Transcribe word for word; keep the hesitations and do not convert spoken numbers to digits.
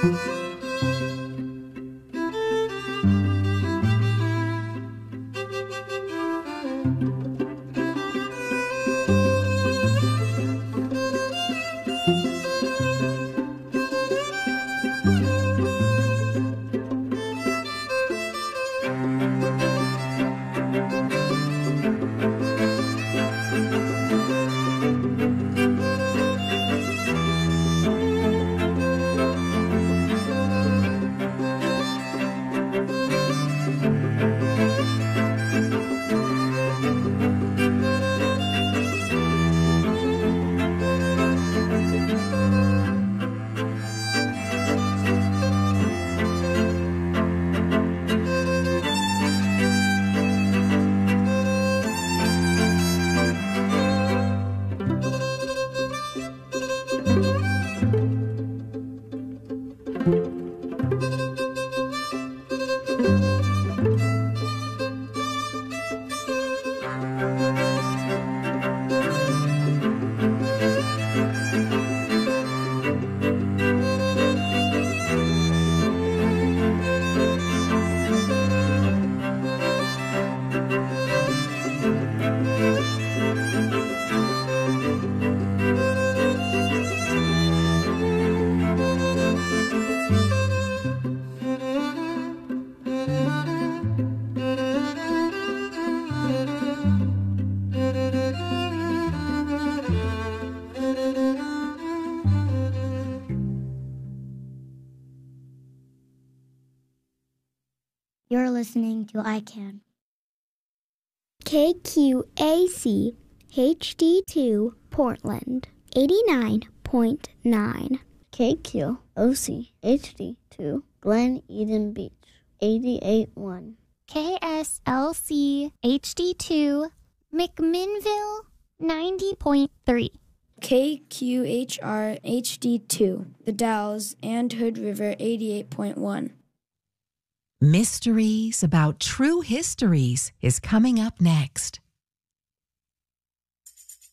You're listening to I CAN. K Q A C H D two Portland, eighty-nine point nine. K Q O C H D two Glen Eden Beach, eighty-eight point one. K S L C H D two McMinnville, ninety point three. K Q H R H D two The Dalles and Hood River, eighty-eight point one. Mysteries about True Histories is coming up next.